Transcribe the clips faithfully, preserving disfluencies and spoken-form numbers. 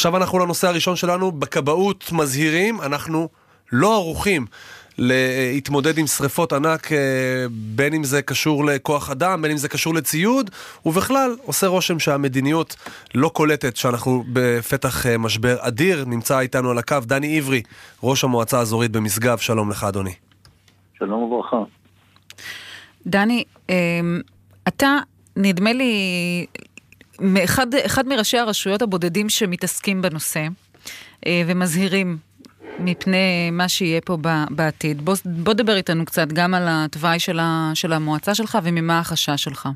עכשיו אנחנו לנושא הראשון שלנו, בכבאות מזהירים, אנחנו לא ערוכים להתמודד עם שריפות ענק, בין אם זה קשור לכוח אדם, בין אם זה קשור לציוד, ובכלל עושה רושם שהמדיניות לא קולטת, שאנחנו בפתח משבר אדיר. נמצא איתנו על הקו דני עברי, ראש המועצה האזורית במשגב. שלום לך אדוני. שלום וברכה. דני, אתה נדמה לי אחד, אחד מראשי הרשויות הבודדים שמתעסקים בנושא ומזהירים מפני מה שיהיה פה בעתיד. בוא, בוא דבר איתנו קצת גם על התוואי של, ה, של המועצה שלך וממה החשש שלך.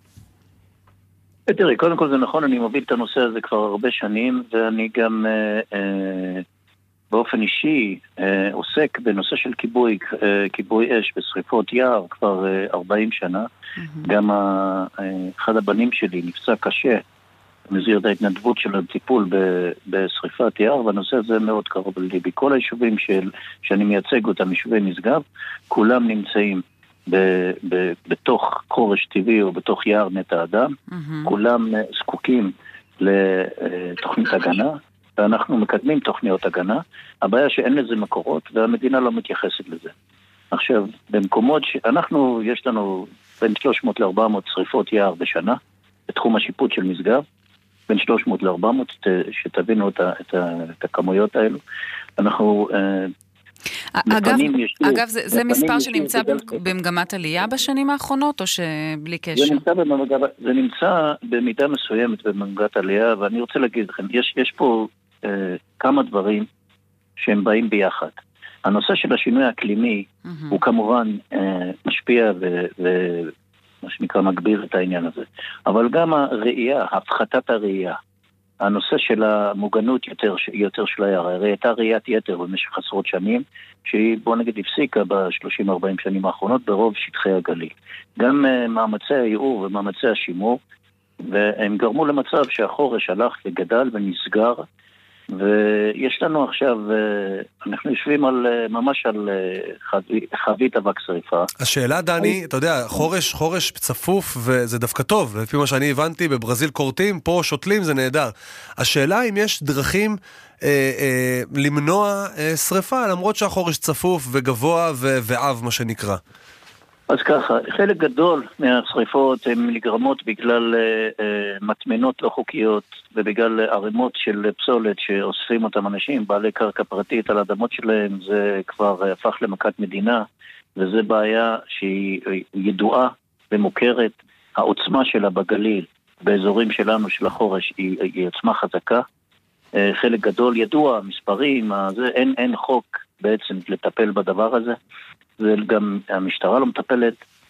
תראי, קודם כל זה נכון, אני מוביל את הנושא הזה כבר הרבה שנים, ואני גם אה, אה, באופן אישי אה, עוסק בנושא של כיבוי, אה, כיבוי אש ושריפות יער כבר אה, ארבעים שנה. Mm-hmm. גם ה, אה, אחד הבנים שלי נפצע קשה, במסגרת ההתנדבות של הטיפול בשריפת יער, והנושא הזה מאוד קרוב לליבי. כל היישובים של, שאני מייצג אותם, יישובי משגב, כולם נמצאים ב, ב, בתוך חורש טבעי או בתוך יער נטע אדם, mm-hmm. כולם זקוקים לתוכנית הגנה, ואנחנו מקדמים תוכניות הגנה. הבעיה שאין לזה מקורות, והמדינה לא מתייחסת לזה. עכשיו, במקומות שאנחנו, יש לנו בין שלוש מאות לארבע מאות שריפות יער בשנה, בתחום השיפוט של משגב, בין שלוש מאות לארבע מאות, שתבינו את, את, את הכמויות האלו. אנחנו... אגב, אגב זה, זה מספר שנמצא במגמת עלייה בשנים האחרונות, או שבלי קשר? זה נמצא, במגמת, זה נמצא במידה מסוימת במגמת עלייה, ואני רוצה להגיד לכם, יש, יש פה אה, כמה דברים שהם באים ביחד. הנושא של השינוי האקלימי, mm-hmm. הוא כמובן אה, משפיע ו... ו מה שנקרא מגביר את העניין הזה. אבל גם הראייה, הפחתת הראייה, הנושא של המוגנות יותר, יותר של היער, הרי הייתה ראיית יתר במשך עשרות שנים, שהיא בוא נגיד הפסיקה ב-שלושים ארבעים שנים האחרונות ברוב שטחי הגליל. גם uh, מאמצי הייעור ומאמצי השימור, והם גרמו למצב שהחורש הלך וגדל ונסגר, ויש לנו עכשיו, אנחנו יושבים על, ממש על חבית אבק שריפה. השאלה, דני, אתה יודע, חורש, חורש צפוף, וזה דווקא טוב, לפי מה שאני הבנתי, בברזיל קורטים, פה שותלים, זה נהדר. השאלה אם יש דרכים אה, אה, למנוע אה, שריפה, למרות שהחורש צפוף וגבוה ו- ועב, מה שנקרא. אז ככה, חלק גדול מהשריפות הן נגרמות בגלל אה, אה, מטמנות לא חוקיות ובגלל ערימות של פסולת שאוספים אותם אנשים, בעלי קרקע פרטית על האדמות שלהם. זה כבר הפך למכת מדינה, וזה בעיה שהיא ידועה ומוכרת. העוצמה שלה בגליל, באזורים שלנו של החורש, היא, היא עוצמה חזקה. אה, חלק גדול ידוע, מספרים, זה, אין, אין חוק בעצם לטפל בדבר הזה. וגם המשטרה לא מטפלת,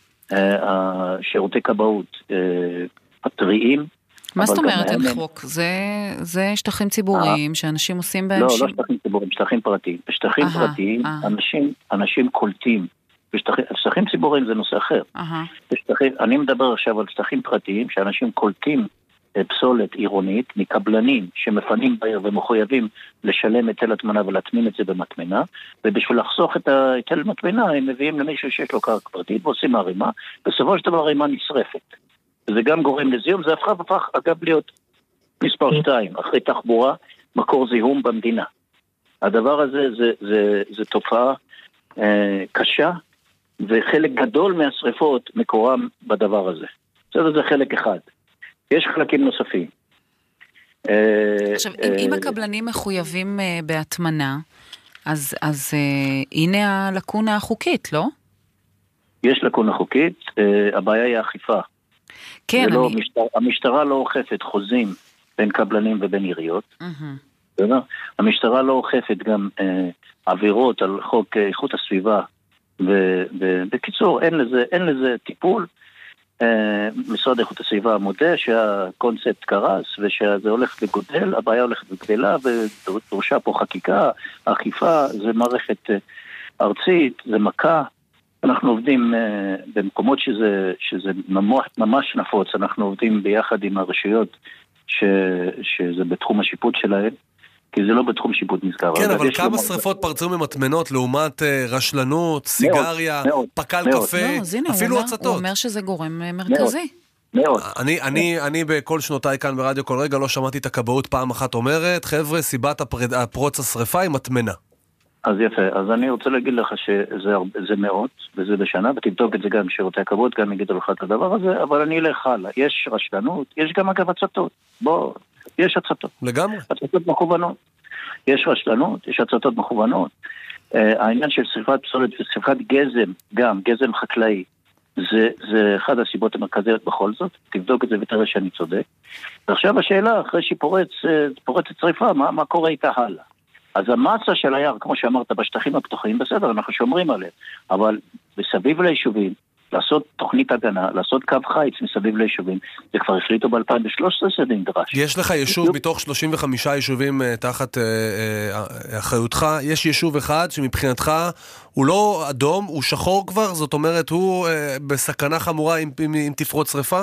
שירותי כבאות פטריים. מה זאת אומרת אין חוק? זה שטחים ציבוריים שאנשים עושים בהם... לא, לא שטחים ציבוריים, שטחים פרטיים. בשטחים פרטיים אנשים קולטים. בשטחים ציבוריים זה נושא אחר. אני מדבר עכשיו על שטחים פרטיים שאנשים קולטים פסולת עירונית מקבלנים שמפנים בעיר ומחויבים לשלם היטל הטמנה ולהטמין את זה במטמנה, ובשביל לחסוך את היטל מטמנה הם מביאים למישהו שיש לו קרקע פרטית ועושים ערימה, בסופו של דבר ערימה נשרפת. זה גם גורם לזיהום, זה הפך הפך אגב להיות מספר שתיים, אחרי תחבורה, מקור זיהום במדינה. הדבר הזה זה, זה, זה תופעה אה, קשה, וחלק גדול מהשריפות מקורם בדבר הזה. זה, זה חלק אחד. יש חלקים נוספים. עכשיו, אם הקבלנים מחויבים בהטמנה, אז, אז הנה הלקונה החוקית, לא? יש לקונה חוקית, הבעיה היא האכיפה. כן, לא, אני... המשטרה, המשטרה לא אוכפת חוזים בין קבלנים ובין עיריות. Mm-hmm. המשטרה לא אוכפת גם עבירות על חוק איכות הסביבה, ובקיצור, אין לזה, אין לזה טיפול. משרד איכות הסביבה מודה שהקונספט קרס ושזה הולך וגודל, הבעיה הולכת וגדלה ודרושה פה חקיקה, אכיפה, זה מערכת ארצית, זה מכה. אנחנו עובדים במקומות שזה, שזה ממש, ממש נפוץ, אנחנו עובדים ביחד עם הרשויות ש, שזה בתחום השיפוט שלהם, כי זה לא בתחום שיפוט משגב. כן, אבל כמה שריפות פרצו ממטמנות לעומת רשלנות, סיגריה, פקל קפה, אפילו הצתות. הוא אומר שזה גורם מרכזי. מאות. אני, אני, אני בכל שנותיי כאן ברדיו כל רגע לא שמעתי את הכבאות פעם אחת אומרת, חבר'ה, סיבת הפרד, הפרוץ השריפה היא מטמנה. אז יפה, אז אני רוצה להגיד לך שזה זה מאות, וזה בשנה, ותבדוק את זה גם שירותי הכבאות, גם יגידו לך את הדבר הזה, אבל אני אלך הלאה. יש רשלנות, יש גם אגב הצתות. בוא, יש הצתות. לגמרי. הצתות מכוונות. יש רשלנות, יש הצתות מכוונות. Uh, העניין של שריפת פסולת ושריפת גזם, גם גזם חקלאי, זה, זה אחד הסיבות המרכזיות בכל זאת. תבדוק את זה ותראה שאני צודק. ועכשיו השאלה, אחרי שהיא פורץ, פורצת שריפה, מה, מה קורה איתה הלאה? אז המסה של היער, כמו שאמרת, בשטחים הפתוחים, בסדר, אנחנו שומרים עליהם, אבל מסביב ליישובים, לעשות תוכנית הגנה, לעשות קו חיץ מסביב ליישובים, זה כבר החליטו ב-אלפיים ושלוש עשרה שזה נדרש. יש לך יישוב מתוך שלושים וחמישה יישובים תחת אחריותך, יש יישוב אחד שמבחינתך הוא לא אדום, הוא שחור כבר, זאת אומרת הוא בסכנה חמורה אם, אם, אם תפרוץ שריפה?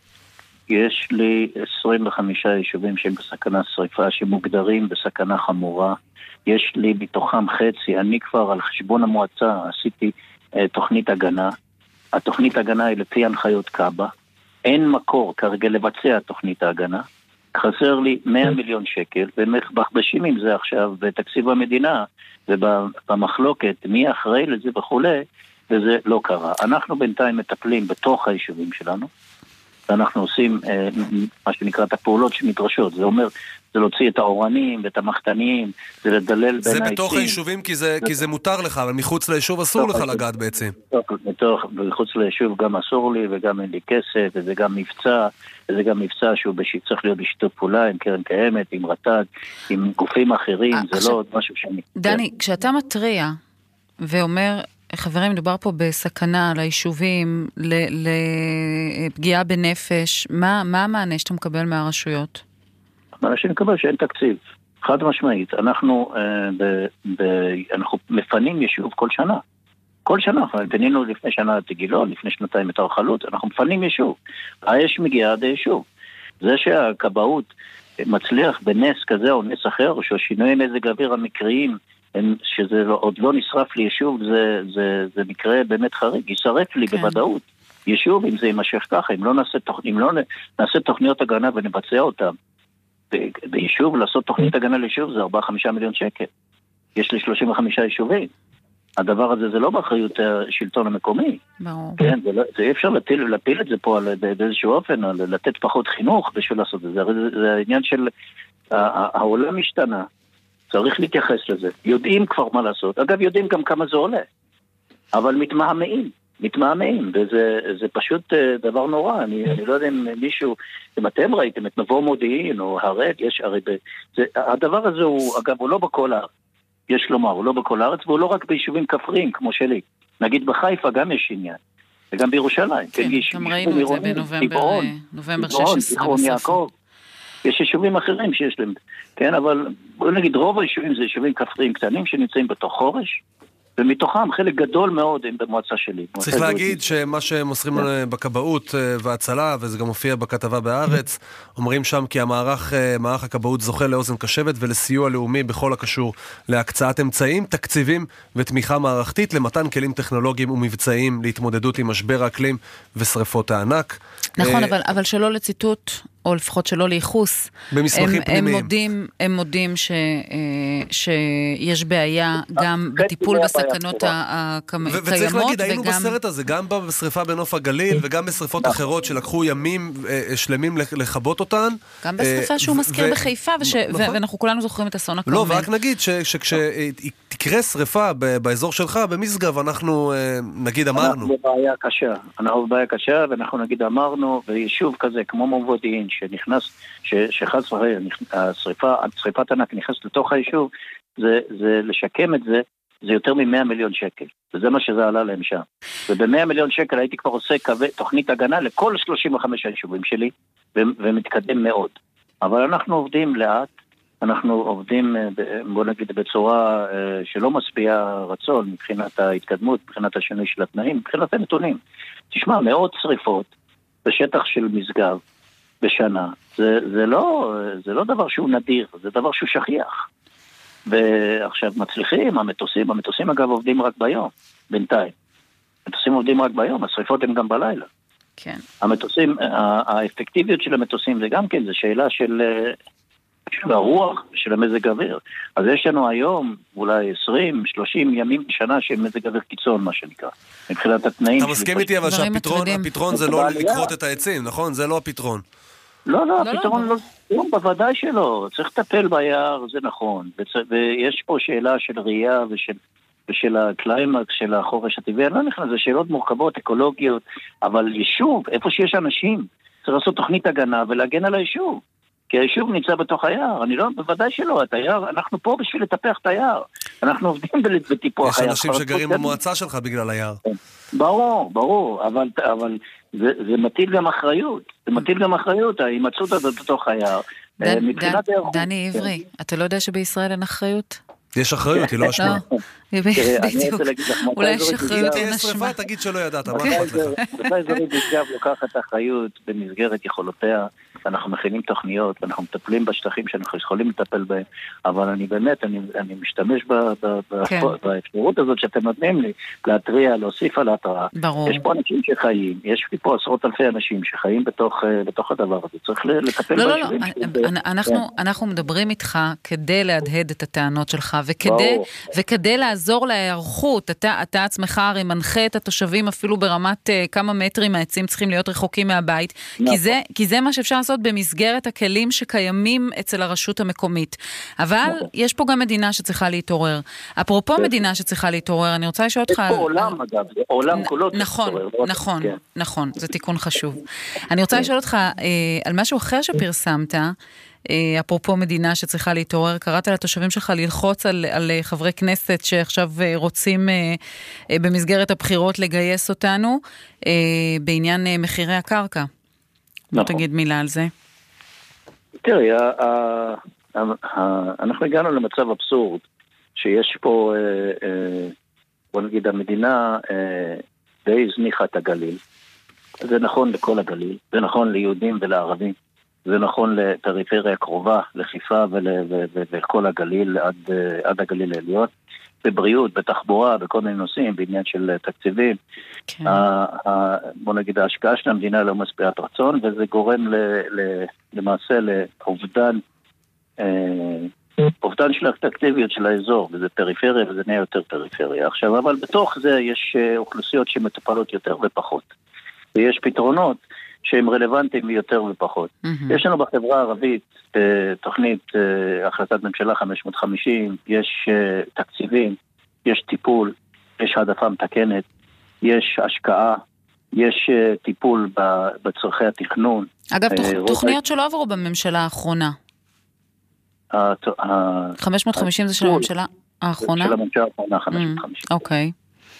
יש לי עשרים וחמישה יישובים שהם בסכנה שריפה, שמוגדרים בסכנה חמורה. יש לי מתוכם חצי, אני כבר על חשבון המועצה עשיתי אה, תוכנית הגנה. התוכנית הגנה היא לפי הנחיות קאבה. אין מקור כרגע לבצע תוכנית ההגנה. חסר לי מאה מיליון שקל, ומחבשים עם זה עכשיו בתקציב המדינה, ובמחלוקת מי אחראי לזה וכולי, וזה לא קרה. אנחנו בינתיים מטפלים בתוך היישובים שלנו, ואנחנו עושים אה, מה שנקרא את הפעולות שמדרשות. זה אומר, זה להוציא את האורנים ואת המחתניים, זה לדלל בין העצים. זה בתוך היישובים כי זה, כי זה מותר לך, אבל מחוץ ליישוב אסור לך לגעת בעצם. בתוך, מחוץ ליישוב גם אסור לי, וגם אין לי כסף, וזה גם מבצע, וזה גם מבצע שהוא צריך להיות בשיתוף פעולה עם קרן קיימת, עם רט"ג, עם גופים אחרים, זה לא משהו שאני... דני, כשאתה מטריע ואומר... חברים, מדובר פה בסכנה ליישובים, לפגיעה בנפש. מה, מה המענה שאתה מקבל מהרשויות? המענה שאני מקבל שאין תקציב. חד משמעית. אנחנו, אה, ב, ב, אנחנו מפנים יישוב כל שנה. כל שנה. אנחנו פנינו לפני שנה את גילון, לפני שנתיים את הרחלות. אנחנו מפנים יישוב. האש מגיעה עד היישוב. זה שהכבאות מצליח בנס כזה או נס אחר, או שהשינוי מזג האוויר המקריים, שזה לא, עוד לא נשרף לי יישוב, זה, זה, זה מקרה באמת חריג, ישרף לי כן. בוודאות יישוב, אם זה יימשך ככה, אם לא נעשה, תוכ... אם לא נעשה תוכניות הגנה ונבצע אותם ב... ביישוב, לעשות תוכנית הגנה ליישוב זה ארבעה חמישה מיליון שקל. יש לי שלושים וחמישה יישובים. הדבר הזה זה לא באחריות השלטון המקומי. ברור. כן, זה, לא, זה אי אפשר להפיל, להפיל את זה פה על, באיזשהו אופן, לתת פחות חינוך בשביל לעשות את זה. זה, זה העניין של העולם משתנה. צריך להתייחס לזה. יודעים כבר מה לעשות. אגב, יודעים גם כמה זה עולה. אבל מתמהמאים. מתמהמאים. וזה זה פשוט דבר נורא. אני, אני לא יודע אם מישהו, אם אתם ראיתם את מבוא מודיעין או הרד, יש הרי... זה, הדבר הזה הוא, אגב, הוא לא בכל הארץ. יש לומר, הוא לא בכל הארץ, והוא לא רק ביישובים כפריים, כמו שלי. נגיד בחיפה גם יש עניין. וגם בירושלים. כן, גם ראינו את זה בנובמבר, נובמבר שש עשרה בסוף. יש יישובים אחרים שיש להם, כן, אבל בוא נגיד, רוב היישובים זה יישובים כפריים קטנים שנמצאים בתוך חורש, ומתוכם חלק גדול מאוד הם במועצה שלי. צריך להגיד שמה שמוסרים בכבאות והצלה, וזה גם מופיע בכתבה בארץ, אומרים שם כי המערך, מערך הכבאות זוכה לאוזן קשבת ולסיוע לאומי בכל הקשור להקצאת אמצעים, תקציבים ותמיכה מערכתית למתן כלים טכנולוגיים ומבצעיים להתמודדות עם משבר האקלים ושריפות הענק. נכון, אבל, אבל שלא לציטוט, או לפחות שלא לייחוס, במסמכים הם, פנימיים. הם מודים, הם מודים ש, שיש בעיה גם בטיפול בסכנות הקיימות. וצריך להגיד, היינו בסרט הזה, גם בשריפה בנוף הגליל, וגם בשריפות אחרות שלקחו ימים שלמים לכבות אותן. גם בשריפה שהוא מזכיר בחיפה, ואנחנו כולנו זוכרים את אסון הכרמל. לא, ורק נגיד שכשתקרה שריפה באזור שלך, במשגב, אנחנו נגיד אמרנו. אנחנו בבעיה קשה. אנחנו בבעיה קשה, ואנחנו נגיד אמרנו, ויישוב כזה, כמו מודיעין, שנכנס, שחד השריפה, שריפת ענק נכנס לתוך היישוב, זה, זה לשקם את זה, זה יותר מ-מאה מיליון שקל. וזה מה שזה עלה להם שם. וב-מאה מיליון שקל הייתי כבר עושה קווי, תוכנית הגנה לכל שלושים וחמישה היישובים שלי, ו- ומתקדם מאוד. אבל אנחנו עובדים לאט, אנחנו עובדים, בוא נגיד, בצורה שלא משביעה רצון, מבחינת ההתקדמות, מבחינת השינוי של התנאים, מבחינת הנתונים. תשמע, מאות שריפות בשטח של משגב, בשנה. זה, זה לא, זה לא דבר שהוא נדיר, זה דבר שהוא שכיח. ועכשיו מצליחים, המטוסים, המטוסים אגב עובדים רק ביום, בינתיים. המטוסים עובדים רק ביום, השריפות הן גם בלילה. כן. המטוסים, האפקטיביות של המטוסים זה גם כן, זה שאלה של, של הרוח, של המזג אוויר. אז יש לנו היום אולי עשרים שלושים ימים בשנה של מזג אוויר קיצון, מה שנקרא. מבחינת התנאים... אתה מסכים איתי אבל שהפתרון זה לא לקחות את העצים, נכון? זה לא הפתרון. לא, לא, הפתרון לא, בוודאי שלא. צריך לטפל ביער, זה נכון. ויש פה שאלה של ראייה ושל... ושל הקליימקס, של החורש הטבעי, אני לא נכנס, זה שאלות מורכבות, אקולוגיות, אבל יישוב, איפה שיש אנשים, צריך לעשות תוכנית הגנה ולהגן על היישוב, כי היישוב נמצא בתוך היער, אני לא, בוודאי שלא, את היער, אנחנו פה בשביל לטפח את היער, אנחנו עובדים בטיפוח היער. יש אנשים שגרים במועצה שלך בגלל היער. ברור, ברור, אבל, אבל זה, זה מטיל גם אחריות, זה מטיל גם אחריות, ההימצאות הזאת בתוך היער. דני עברי, אתה לא יודע שבישראל אין אחריות? יש אחריות, היא לא אשמה. בדיוק. אולי יש אחריות, אין אשמה. שריפה, תגיד שלא ידעת, מה אכפת לך? מועצה אזורית משגב לוקחת אחריות במסגרת יכולותיה, אנחנו מכינים תוכניות, אנחנו מטפלים בשטחים שאנחנו יכולים לטפל בהם, אבל אני באמת, אני משתמש באפשרות הזאת שאתם נותנים לי, להתריע, להוסיף על ההתראה. ברור. יש פה אנשים שחיים, יש פה עשרות אלפי אנשים שחיים בתוך הדבר הזה, צריך לטפל ביישובים. לא, לא, אנחנו מדברים איתך כדי להדהד את הטענות שלך, וכדי לעזור להיערכות, אתה עצמך הרי מנחה את התושבים אפילו ברמת כמה מטרים מהעצים צריכים להיות רחוקים מהבית, כי זה מה שאפשר לעשות במסגרת הכלים שקיימים אצל הרשות המקומית. אבל יש פה גם מדינה שצריכה להתעורר. אפרופו מדינה שצריכה להתעורר, אני רוצה לשאול אותך... יש פה עולם, אגב, עולם כולו. נכון, נכון, נכון, זה תיקון חשוב. אני רוצה לשאול אותך על משהו אחר שפרסמת, אפרופו מדינה שצריכה להתעורר, קראת לתושבים שלך ללחוץ על, על חברי כנסת שעכשיו רוצים במסגרת הבחירות לגייס אותנו, בעניין מחירי הקרקע. לא תגיד מילה על זה. תראי, אנחנו הגענו למצב אבסורד, שיש פה, בוא נגיד, המדינה די הזניחה את הגליל. זה נכון לכל הגליל, זה נכון ליהודים ולערבים, זה נכון לפריפריה הקרובה, לחיפה ולכל הגליל, עד, עד הגליל העליון. בבריאות, בתחבורה, בכל מיני נושאים, בעניין של תקציבים. כן. ה, ה, בוא נגיד, ההשקעה של המדינה לא משביעת רצון, וזה גורם ל, ל, למעשה לאובדן, אה, אובדן של האקטיביות של האזור, וזה פריפריה, וזה נהיה יותר פריפריה. עכשיו, אבל בתוך זה יש אוכלוסיות שמטופלות יותר ופחות. ויש פתרונות שהם רלוונטיים יותר ופחות. Mm-hmm. יש לנו בחברה הערבית תוכנית החלטת ממשלה חמש מאות וחמישים, יש תקציבים, יש טיפול, יש העדפה מתקנת, יש השקעה, יש טיפול בצורכי התכנון. אגב, תוכניות שלא עברו בממשלה האחרונה. חמש מאות וחמישים זה של הממשלה האחרונה? של הממשלה האחרונה, חמש מאות וחמישים. אוקיי.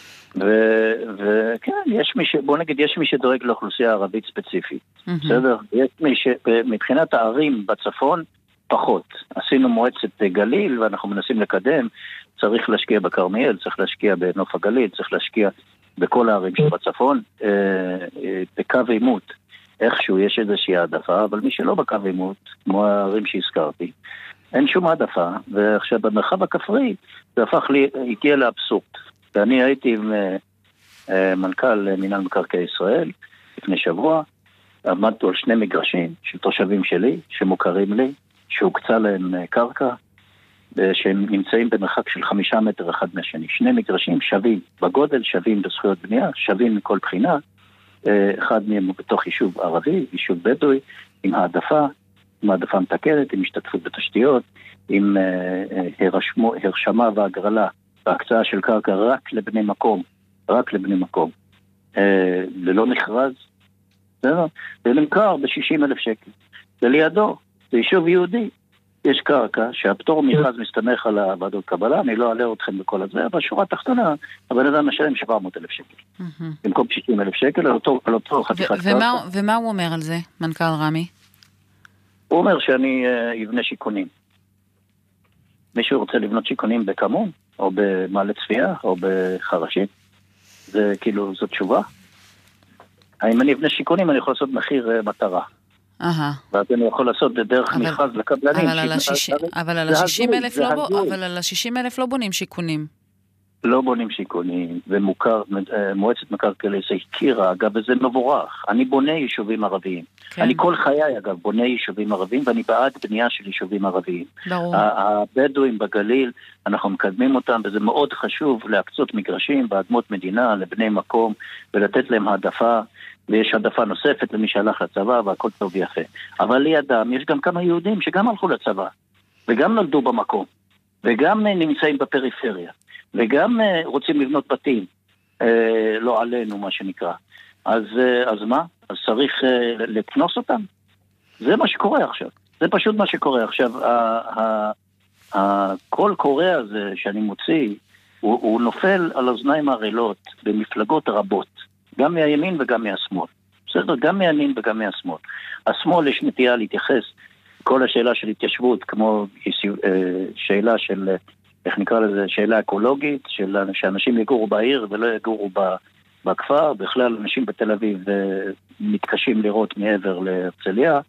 וכן, יש מי ש... בוא נגיד, יש מי שדואג לאוכלוסייה הערבית ספציפית. בסדר? יש מי ש... מבחינת הערים בצפון, פחות. עשינו מועצת גליל, ואנחנו מנסים לקדם. צריך להשקיע בכרמיאל, צריך להשקיע בנוף הגליל, צריך להשקיע בכל הערים שבצפון. בקו עימות, איכשהו יש איזושהי העדפה, אבל מי שלא בקו עימות, כמו הערים שהזכרתי, אין שום העדפה. ועכשיו, במרחב הכפרי, זה הפך לי, הגיע לאבסורד. ואני הייתי עם מנכ"ל מינהל מקרקעי ישראל לפני שבוע, עמדנו על שני מגרשים של תושבים שלי, שמוכרים לי, שהוקצה להם קרקע, שהם נמצאים במרחק של חמישה מטר אחד מהשני. שני מגרשים שווים בגודל, שווים בזכויות בנייה, שווים מכל בחינה. אחד מהם הוא בתוך יישוב ערבי, יישוב בדואי, עם העדפה, עם העדפה מתקנת, עם השתתפות בתשתיות, עם הרשמו, הרשמה והגרלה, בהקצאה של קרקע רק לבני מקום, רק לבני מקום, אה, ללא מכרז, זה נמכר ב-שישים אלף שקל. ולידו, זה יישוב יהודי, יש קרקע שהפטור מכרז מסתמך על הוועדות קבלה, אני לא אעלה אתכם בכל הזה, אבל שורה תחתונה, הבן אדם משלם שבע מאות אלף שקל. במקום שישים אלף שקל, על אותו, על אותו חתיכת קרקע. ומה הוא אומר על זה, מנכ"ל רמי? הוא אומר שאני אבנה שיכונים. מישהו רוצה לבנות שיכונים בכמון, או במעלה צפייה, או בחרשים. זה כאילו, זו תשובה. האם אני אבנה שיכונים, אני יכול לעשות מחיר מטרה. אהה. ואז אני יכול לעשות דרך מכרז לקבלנים. אבל על ה-שישים אלף לא בונים שיכונים. לא בונים שיכונים, ומוכר, מועצת מקרקעי ישראל הכירה, אגב, וזה מבורך. אני בונה יישובים ערביים. כן. אני כל חיי, אגב, בונה יישובים ערביים, ואני בעד בנייה של יישובים ערביים. ברור. הבדואים בגליל, אנחנו מקדמים אותם, וזה מאוד חשוב להקצות מגרשים באדמות מדינה לבני מקום, ולתת להם העדפה, ויש העדפה נוספת למי שהלך לצבא, והכל טוב ויפה. אבל לידם יש גם כמה יהודים שגם הלכו לצבא, וגם נולדו במקום, וגם נמצאים בפריפריה. וגם uh, רוצים לבנות בתים, uh, לא עלינו מה שנקרא. אז, uh, אז מה? אז צריך uh, לקנוס אותם? זה מה שקורה עכשיו. זה פשוט מה שקורה עכשיו. הקול קורא הזה שאני מוציא, הוא, הוא נופל על אוזניים ערלות במפלגות רבות, גם מהימין וגם מהשמאל. בסדר? גם מהימין וגם מהשמאל. השמאל יש נטייה להתייחס כל השאלה של התיישבות, כמו שאלה של... איך נקרא לזה, שאלה אקולוגית, של שאנשים יגורו בעיר ולא יגורו בכפר, בכלל אנשים בתל אביב מתקשים לראות מעבר להרצליה,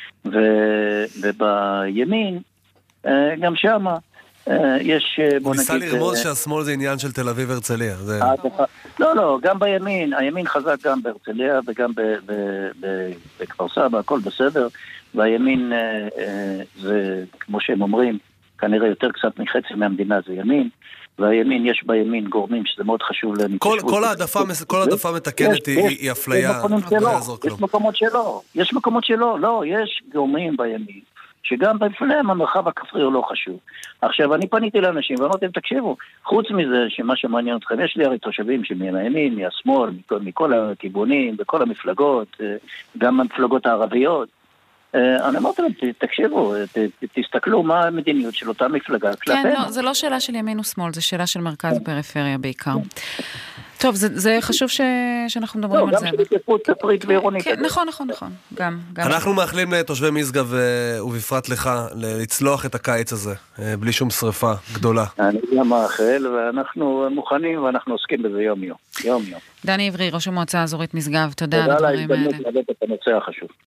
ובימין, גם שם, יש, בוא נגיד... ניסה לרמוז שהשמאל זה עניין של תל אביב והרצליה. לא, לא, גם בימין, הימין חזק גם בהרצליה וגם בכפר סבא, הכל בסדר, והימין זה, כמו שהם אומרים, כנראה יותר קצת מחצי מהמדינה זה ימין, והימין, יש בימין גורמים שזה מאוד חשוב להם. כל, כל העדפה, כל העדפה מתקנת היא, היא אפליה. יש מקומות שלא, יש מקומות שלא, לא, יש גורמים בימין, שגם בפניהם המרחב הכפרי הוא לא חשוב. עכשיו, אני פניתי לאנשים ואמרתי, תקשיבו, חוץ מזה שמה שמעניין אתכם, יש לי הרי תושבים שמהימין, מהשמאל, מכל, מכל הכיוונים, בכל המפלגות, גם המפלגות הערביות, אני אמרתי להם, תקשיבו, תסתכלו מה המדיניות של אותה מפלגה כלפינו. כן, זה לא שאלה של ימין ושמאל, זה שאלה של מרכז ופריפריה בעיקר. טוב, זה חשוב שאנחנו מדברים על זה. גם של התיישבות כפרית ועירונית. נכון, נכון, נכון. אנחנו מאחלים לתושבי משגב ובפרט לך לצלוח את הקיץ הזה, בלי שום שריפה גדולה. אני גם מאחל, ואנחנו מוכנים ואנחנו עוסקים בזה יום יום. יום יום. דני עברי, ראש המועצה האזורית משגב, תודה על הדברים האלה. תודה על ההזדמנות להעלות את הנושא החשוב.